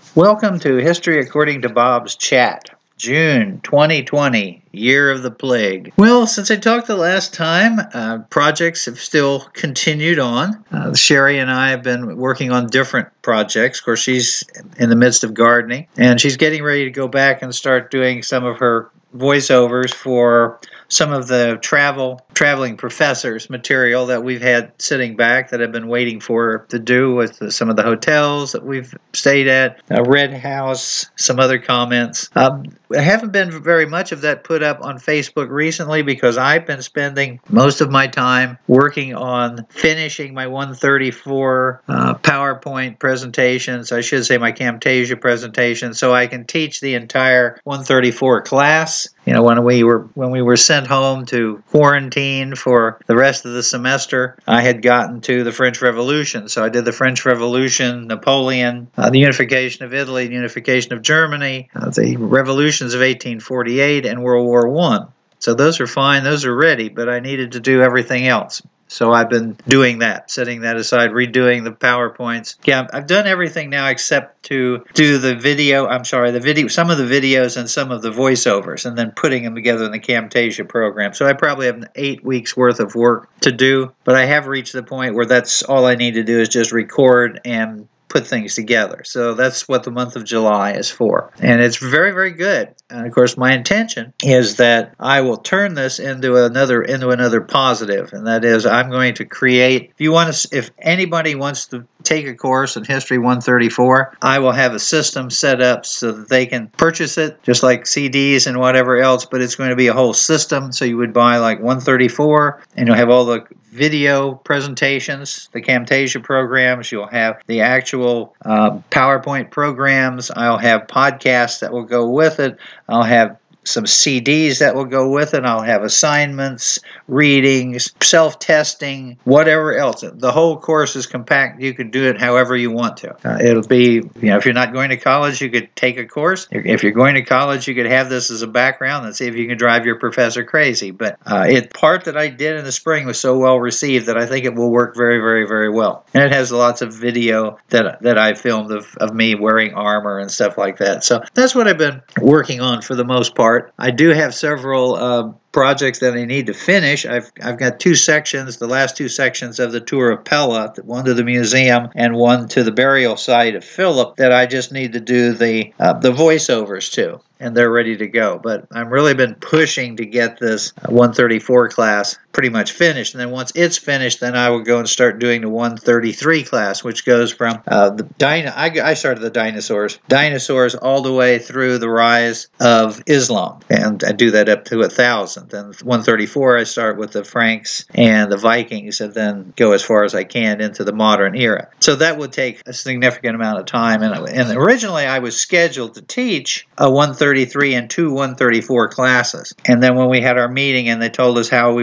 Welcome to History According to Bob's Chat, June 2020, Year of the Plague. Well, since I talked the last time, projects have still continued on. Sherry and I have been working on different projects. Of course, she's in the midst of gardening, and she's getting ready to go back and start doing some of her voiceovers for some of the traveling professors material that we've had sitting back that I've been waiting for to do with some of the hotels that we've stayed at, Red House, some other comments. I haven't been very much of that put up on Facebook recently because I've been spending most of my time working on finishing my 134 PowerPoint presentations. I should say my Camtasia presentation, so I can teach the entire 134 class. You know, when we were sent home to quarantine for the rest of the semester, I had gotten to the French Revolution. So I did the French Revolution, Napoleon, the unification of Italy, the unification of Germany, the revolutions of 1848, and World War I. So those are fine, those are ready, but I needed to do everything else. So I've been doing that, setting that aside, redoing the PowerPoints. Yeah, I've done everything now except to do some of the videos and some of the voiceovers, and then putting them together in the Camtasia program. So I probably have 8 weeks worth of work to do, but I have reached the point where that's all I need to do is just record and put things together. So that's what the month of July is for. And it's very, very good. And of course, my intention is that I will turn this into another positive. And that is, I'm going to create, if anybody wants to take a course in History 134, I will have a system set up so that they can purchase it, just like CDs and whatever else, but it's going to be a whole system. So you would buy like 134, and you'll have all the video presentations, the Camtasia programs, you'll have the actual PowerPoint programs, I'll have podcasts that will go with it, I'll have some CDs that will go with it, I'll have assignments, readings, self-testing, whatever else. The whole course is compact. You can do it however you want to. It'll be, if you're not going to college, you could take a course. If you're going to college, you could have this as a background and see if you can drive your professor crazy. But part that I did in the spring was so well received that I think it will work very, very, very well. And it has lots of video that I filmed of me wearing armor and stuff like that. So that's what I've been working on for the most part. I do have several projects that I need to finish. I've got 2 sections, the last 2 sections of the tour of Pella, one to the museum and one to the burial site of Philip, that I just need to do the voiceovers to, and they're ready to go. But I've really been pushing to get this 134 class pretty much finished, and then once it's finished, then I will go and start doing the 133 class, which goes from I started the dinosaurs all the way through the rise of Islam, and I do that up to 1,000. Then 134, I start with the Franks and the Vikings, and then go as far as I can into the modern era. So that would take a significant amount of time. And originally, I was scheduled to teach a 133 and 2 134 classes. And then when we had our meeting and they told us how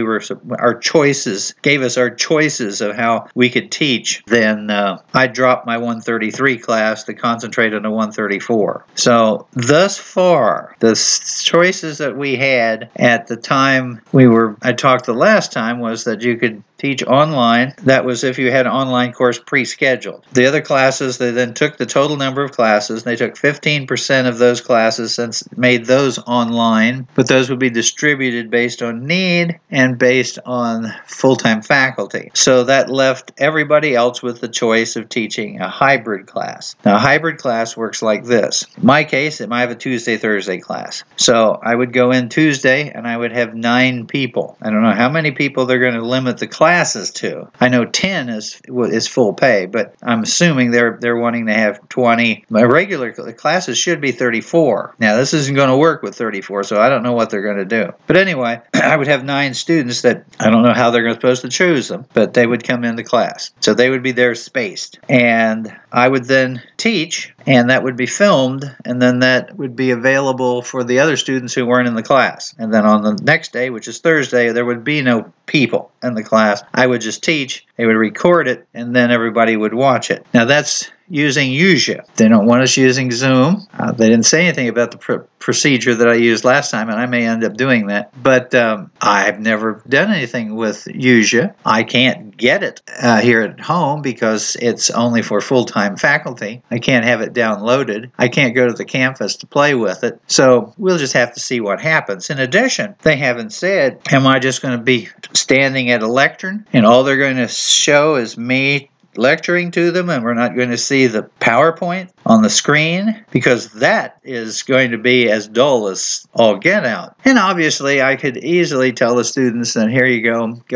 gave us our choices of how we could teach, then I dropped my 133 class to concentrate on the 134. So thus far, the choices that we had at the time I talked the last time was that you could teach online. That was if you had an online course pre-scheduled. The other classes, they then took the total number of classes, and they took 15% of those classes and made those online, but those would be distributed based on need and based on full-time faculty. So that left everybody else with the choice of teaching a hybrid class. Now, a hybrid class works like this. In my case, I have a Tuesday-Thursday class. So I would go in Tuesday, and I would have 9 people. I don't know how many people they're going to limit the classes to. I know 10 is full pay, but I'm assuming they're wanting to have 20. My regular classes should be 34. Now, this isn't going to work with 34, so I don't know what they're going to do. But anyway, I would have 9 students that I don't know how they're supposed to choose them, but they would come into class. So they would be there spaced. And I would then teach, and that would be filmed, and then that would be available for the other students who weren't in the class. And then on the next day, which is Thursday, there would be no people in the class. I would just teach, they would record it, and then everybody would watch it. Now that's using Usia. They don't want us using Zoom. They didn't say anything about the procedure that I used last time, and I may end up doing that. But I've never done anything with Usia. I can't get it here at home because it's only for full-time faculty. I can't have it downloaded. I can't go to the campus to play with it. So we'll just have to see what happens. In addition, they haven't said, am I just going to be standing at a lectern and all they're going to show is me lecturing to them, and we're not going to see the PowerPoint on the screen, because that is going to be as dull as all get out. And obviously I could easily tell the students that here you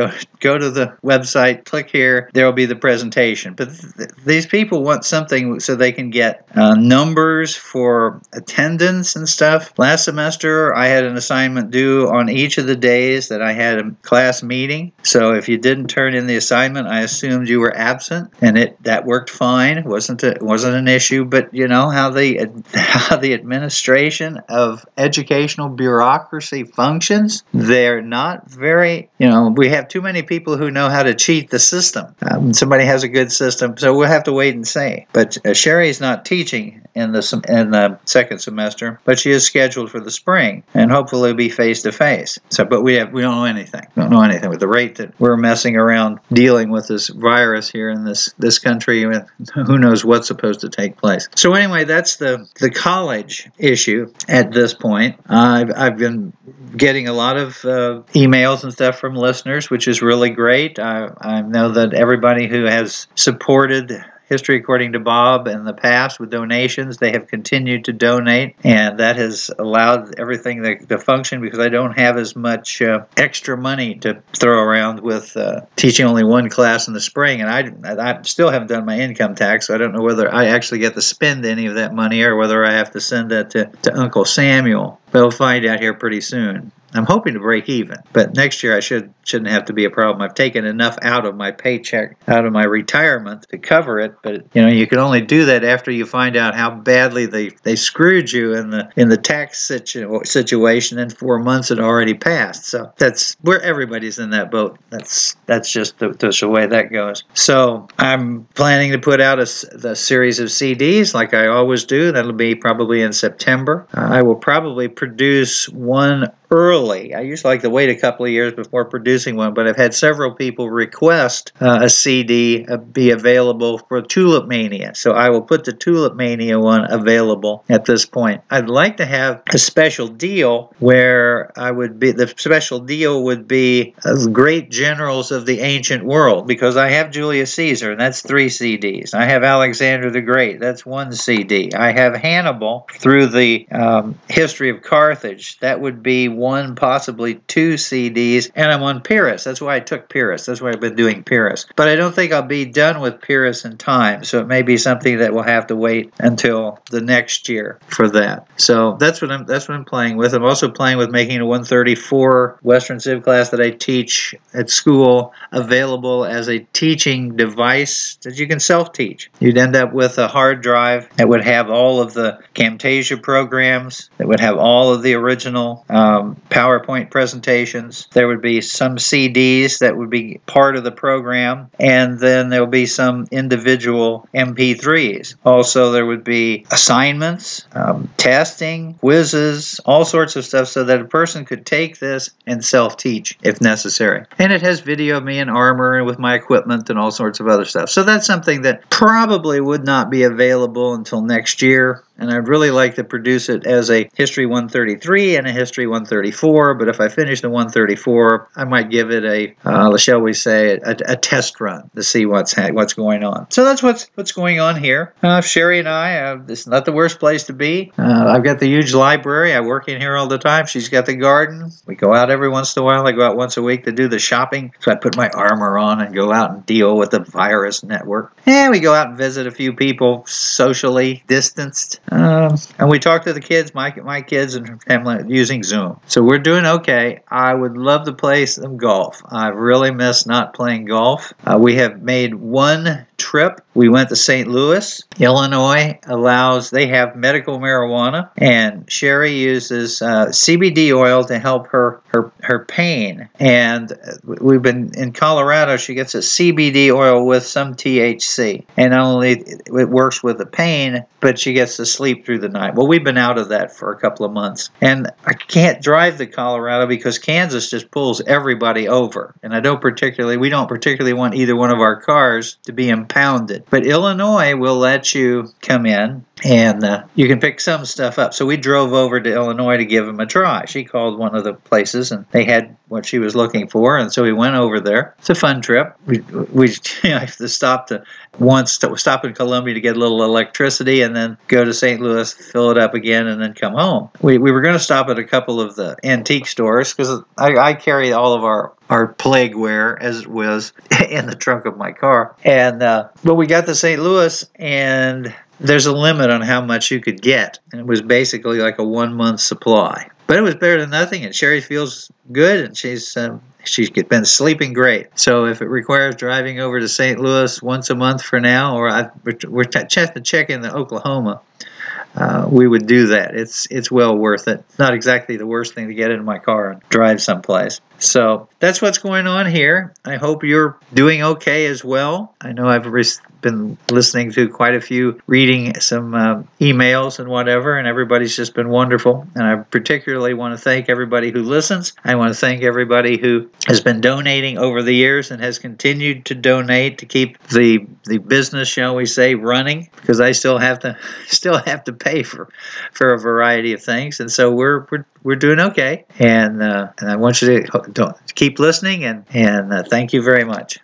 go to the website, click here, there will be the presentation. But these people want something so they can get numbers for attendance and stuff. Last semester I had an assignment due on each of the days that I had a class meeting. So if you didn't turn in the assignment, I assumed you were absent. And that worked fine. It wasn't an issue. But you know how the administration of educational bureaucracy functions. They're not very. We have too many people who know how to cheat the system. Somebody has a good system, so we'll have to wait and see. But Sherry's not teaching in the second semester, but she is scheduled for the spring, and hopefully it'll be face to face. So, but we don't know anything. We don't know anything with the rate that we're messing around dealing with this virus here in this country. Who knows what's supposed to take place. So anyway, that's the college issue at this point. I've been getting a lot of emails and stuff from listeners, which is really great. I know that everybody who has supported History According to Bob in the past with donations, they have continued to donate, and that has allowed everything to function because I don't have as much extra money to throw around with teaching only one class in the spring, and I still haven't done my income tax, so I don't know whether I actually get to spend any of that money or whether I have to send that to Uncle Samuel. But we'll find out here pretty soon. I'm hoping to break even, but next year I shouldn't have to be a problem. I've taken enough out of my paycheck, out of my retirement to cover it, but you can only do that after you find out how badly they screwed you in the tax situation, and 4 months had already passed. So that's where everybody's in that boat. That's just the way that goes. So I'm planning to put out the series of CDs like I always do. That'll be probably in September. I will probably produce one early. I usually like to wait a couple of years before producing one, but I've had several people request a CD be available for Tulip Mania. So I will put the Tulip Mania one available at this point. I'd like to have a special deal where the special deal would be great generals of the ancient world, because I have Julius Caesar, and that's 3 CDs. I have Alexander the Great, that's 1 CD. I have Hannibal through the history of Carthage, that would be 1, possibly 2 CDs, and I'm on Pyrrhus. That's why I took Pyrrhus. That's why I've been doing Pyrrhus. But I don't think I'll be done with Pyrrhus in time, so it may be something that we'll have to wait until the next year for that. So that's what I'm playing with. I'm also playing with making a 134 Western Civ class that I teach at school available as a teaching device that you can self-teach. You'd end up with a hard drive that would have all of the Camtasia programs, that would have all of the original PowerPoint presentations. There would be some CDs that would be part of the program, and then there will be some individual MP3s. Also, there would be assignments, testing, quizzes, all sorts of stuff, so that a person could take this and self-teach if necessary. And it has video of me in armor and with my equipment and all sorts of other stuff. So that's something that probably would not be available until next year. And I'd really like to produce it as a History 133 and a History 134, but if I finish the 134, I might give it shall we say, a test run to see what's going on. So that's what's going on here. Sherry and I, this is not the worst place to be. I've got the huge library. I work in here all the time. She's got the garden. We go out every once in a while. I go out once a week to do the shopping. So I put my armor on and go out and deal with the virus network. And we go out and visit a few people, socially distanced. And we talk to the kids, my kids and family, using Zoom. So we're doing okay. I would love to play some golf. I really miss not playing golf. We have made one trip. We went to St. Louis. Illinois they have medical marijuana, and Sherry uses CBD oil to help her pain. And we've been in Colorado. She gets a CBD oil with some THC, and not only it works with the pain, but she gets to sleep through the night. Well, we've been out of that for a couple of months, and I can't drive to Colorado because Kansas just pulls everybody over, and we don't particularly want either one of our cars to be impounded. But Illinois will let you come in, and you can pick some stuff up. So we drove over to Illinois to give them a try. She called one of the places, and they had what she was looking for, and so we went over there. It's a fun trip. We have to stop in Columbia to get a little electricity, and then go to St. Louis, fill it up again, and then come home. We were going to stop at a couple of the antique stores because I carry all of our plague wear as it was in the trunk of my car. And but we got to St. Louis, and there's a limit on how much you could get, and it was basically like a 1-month supply. But it was better than nothing, and Sherry feels good, and she's been sleeping great. So if it requires driving over to St. Louis once a month for now, or we're checking the Oklahoma, we would do that. It's well worth it. It's not exactly the worst thing to get in my car and drive someplace. So that's what's going on here. I hope you're doing okay as well. I know I've been listening to quite a few, reading some emails and whatever, and everybody's just been wonderful. And I particularly want to thank everybody who listens. I want to thank everybody who has been donating over the years and has continued to donate to keep the business, shall we say, running, because I still have to pay for a variety of things, and so we're doing okay. And I want you to keep listening, and thank you very much.